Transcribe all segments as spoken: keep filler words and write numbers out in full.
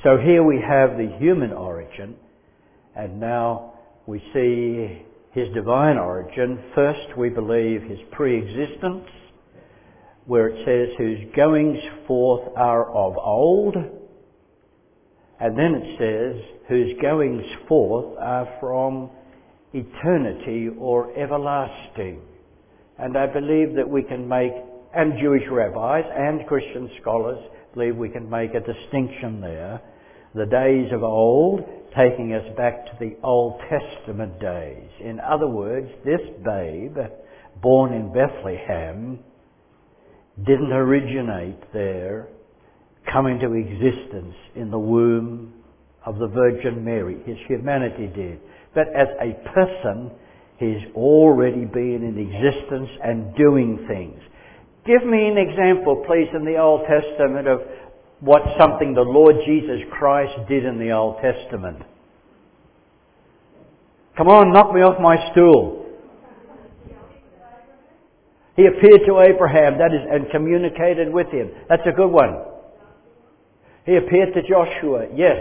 So here we have the human origin, and now we see his divine origin. First we believe his pre-existence, where it says whose goings forth are of old, and then it says whose goings forth are from eternity or everlasting. And I believe that we can make, and Jewish rabbis and Christian scholars believe we can make a distinction there. The days of old, taking us back to the Old Testament days. In other words, this babe, born in Bethlehem, didn't originate there, come into existence in the womb of the Virgin Mary. His humanity did. But as a person, he's already been in existence and doing things. Give me an example, please, in the Old Testament of what something the Lord Jesus Christ did in the Old Testament. Come on, knock me off my stool. He appeared to Abraham, that is, and communicated with him. That's a good one. He appeared to Joshua, yes.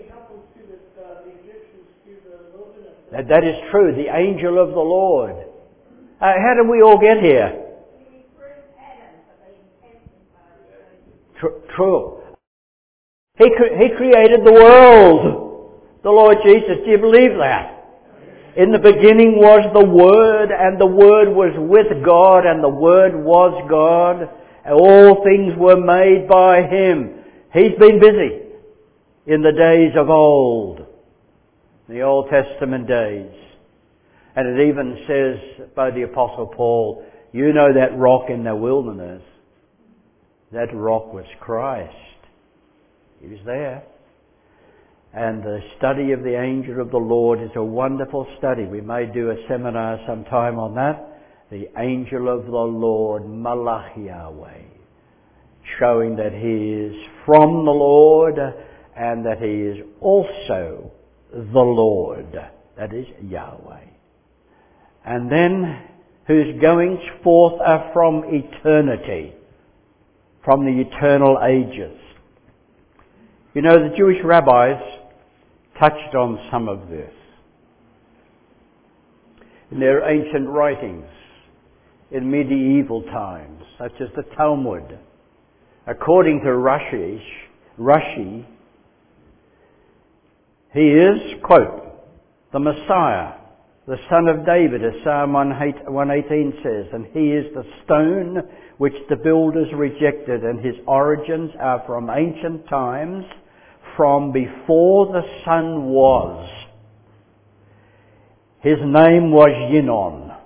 That, that is true, the angel of the Lord. Uh, how did we all get here? Tr- true. He, cre- he created the world. The Lord Jesus, do you believe that? In the beginning was the Word, and the Word was with God, and the Word was God. And all things were made by Him. He's been busy in the days of old, the Old Testament days. And it even says by the Apostle Paul, you know that rock in the wilderness. That rock was Christ. He was there. And the study of the angel of the Lord is a wonderful study. We may do a seminar sometime on that. The angel of the Lord, Malach Yahweh, showing that he is from the Lord and that he is also the Lord. That is Yahweh. And then, whose goings forth are from eternity, from the eternal ages. You know, the Jewish rabbis touched on some of this in their ancient writings in medieval times, such as the Talmud. According to Rashi, Rashi, he is, quote, the Messiah, the son of David, as Psalm one eighteen says, and he is the stone which the builders rejected, and his origins are from ancient times, from before the sun was. His name was Yinon.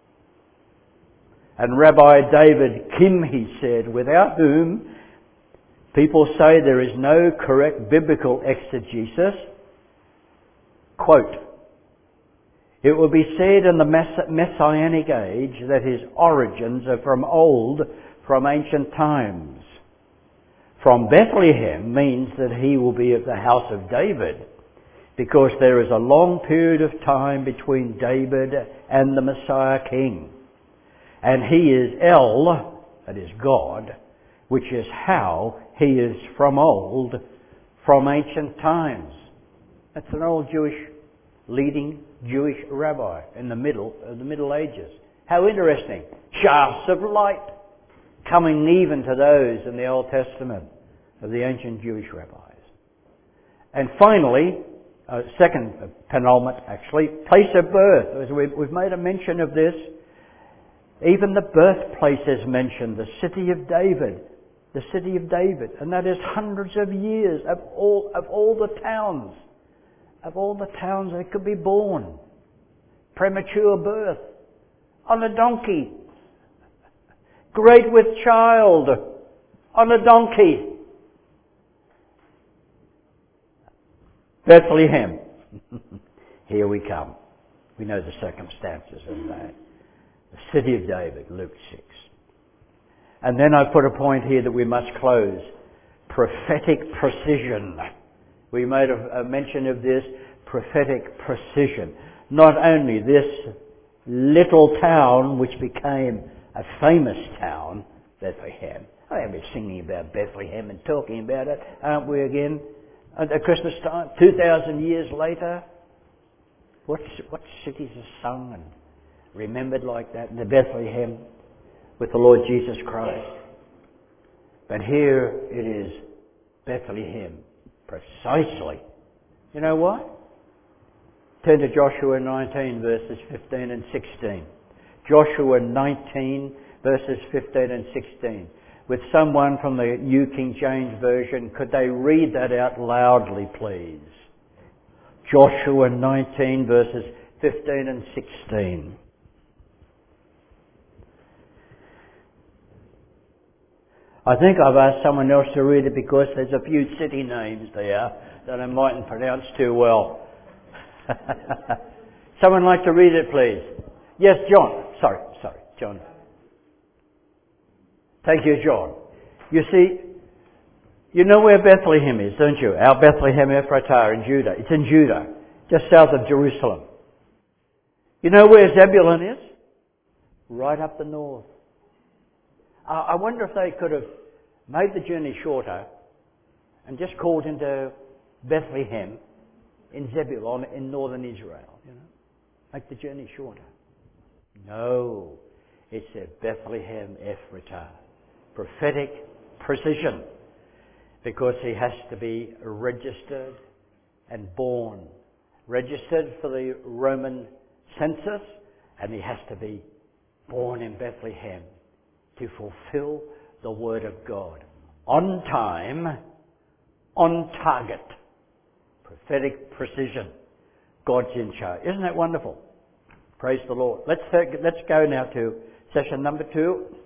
And Rabbi David Kimhi said, without whom people say there is no correct biblical exegesis, quote, it will be said in the Messianic age that his origins are from old, from ancient times. From Bethlehem means that he will be of the house of David, because there is a long period of time between David and the Messiah King. And he is El, that is God, which is how he is from old, from ancient times. That's an old Jewish, leading Jewish rabbi in the middle of the Middle Ages. How interesting. Shafts of light coming even to those in the Old Testament of the ancient Jewish rabbis. And finally, uh, second uh, penultimate actually, place of birth. As we've, we've made a mention of this. Even the birthplace is mentioned, the city of David. The city of David. And that is hundreds of years of all, of all the towns. Of all the towns that could be born. Premature birth. On a donkey. Great with child. On a donkey. Bethlehem. Here we come. We know the circumstances of that. The city of David, Luke six. And then I put a point here that we must close. Prophetic precision. We made a, a mention of this, prophetic precision. Not only this little town which became a famous town, Bethlehem. I think we're singing about Bethlehem and talking about it, aren't we again? At Christmas time, two thousand years later, what, what cities are sung and remembered like that in the Bethlehem with the Lord Jesus Christ? But here it is Bethlehem, precisely. You know what? Turn to Joshua nineteen, verses fifteen and sixteen. Joshua nineteen, verses fifteen and sixteen. With someone from the New King James Version, could they read that out loudly, please? Joshua nineteen, verses fifteen and sixteen. I think I've asked someone else to read it because there's a few city names there that I mightn't pronounce too well. Someone like to read it, please? Yes, John. Sorry, sorry, John. Thank you, John. You see, you know where Bethlehem is, don't you? Our Bethlehem Ephratah in Judah. It's in Judah, just south of Jerusalem. You know where Zebulun is? Right up the north. Uh, I wonder if they could have made the journey shorter and just called into Bethlehem in Zebulun in northern Israel, you know. Make the journey shorter. No, it's a Bethlehem Ephratah. Prophetic precision, because he has to be registered and born. Registered for the Roman census, and he has to be born in Bethlehem to fulfill the Word of God. On time, on target. Prophetic precision. God's in charge. Isn't that wonderful? Praise the Lord. Let's, let's go now to session number two.